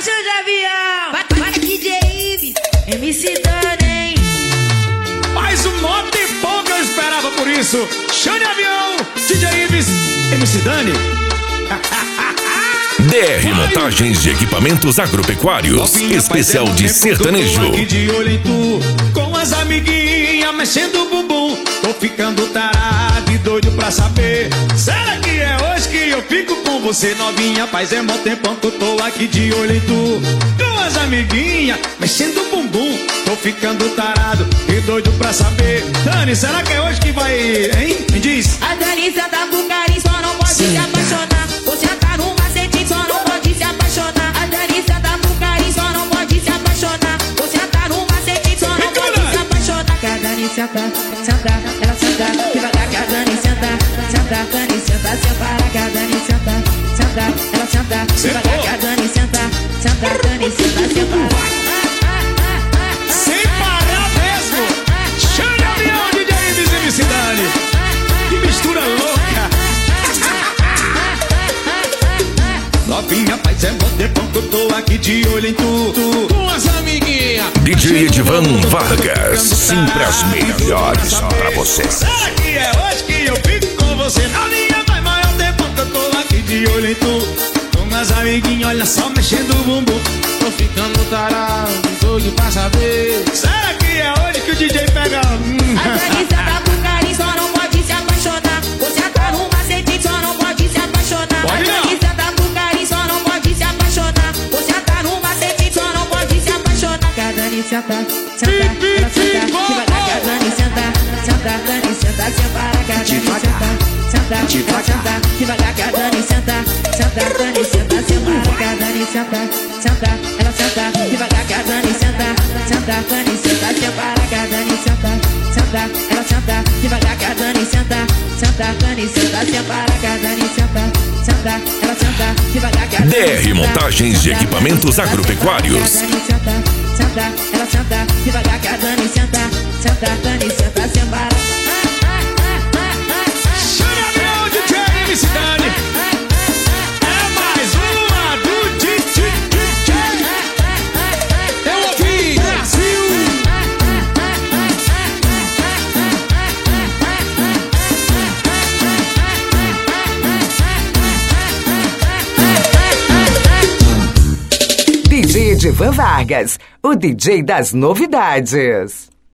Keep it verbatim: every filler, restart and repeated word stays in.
Xande Avião, vai, vai D J Ives, M C Dani. Mais um moto e pouco eu esperava por isso. Xande Avião, D J Ives, M C Dani. D R Montagens de Equipamentos Agropecuários, especial de sertanejo. Tô aqui de olho em tu, com as amiguinhas mexendo o bumbum. Tô ficando tarado e doido pra saber, será que é hoje que eu fico com você, novinha? Faz é mó tempão que eu tô aqui de olho em tu, com as amiguinhas mexendo o bumbum. Tô ficando tarado e doido pra saber, Dani, será que é hoje que vai, hein? Me diz. A Dani tá com carinho, só não pode se apaixonar. Você tá no macete, só não pode se apaixonar. A Dani tá com carinho, só não pode se apaixonar. Você tá no macete, só não pode se apaixonar. Que a Dani senta, senta, ela senta, devagar que a Dani senta, senta, Dani senta, sem parar que a Dani senta, senta, ela senta, devagar que a Dani senta, senta, Dani senta, sem parar. Sem parar mesmo. Xande Avião, D J Ives e M C Dani. Que mistura louca. Novinha, faz é bom tempão que eu tô aqui de olho em tu, tu. Com as amiguinhas D J Edivan Vargas, sempre as melhores pra você. Será que é hoje que eu fico com você? Novinha, faz maior tempo que eu tô aqui de olho em tu, com as amiguinhas, olha só, mexendo o bumbum. Tô ficando tarado, doido pra saber, será que é hoje que o D J pega? Hum. A Dani tá com carinho, só não pode se apaixonar. Você tá no macete, só não pode se apaixonar. Pode não. A Dani tá com carinho, só não pode se apaixonar. Você tá no macete, só não pode se apaixonar. Que a Dani senta, senta, ela senta, devagar que a Dani senta, senta, Dani senta, sem parar que a Dani senta, senta, ela senta, devagar que a Dani senta, senta, Dani senta, sem parar que a Dani senta, senta, ela senta, devagar que a Dani senta, senta, Dani senta, sem parar que a Dani senta, senta, ela senta, devagar que a Dani senta, senta, Dani senta, sem parar que a Dani senta, senta, ela senta, devagar que a Dani D R Montagens de Equipamentos Agropecuários. senta, senta, ela senta, devagar que a Dani senta, senta, Dani senta, sem parar. Xande Avião, D J M C Dani. É mais uma do D J. Eu ouvi, Brasil. D J Edivan Vargas, o D J das novidades.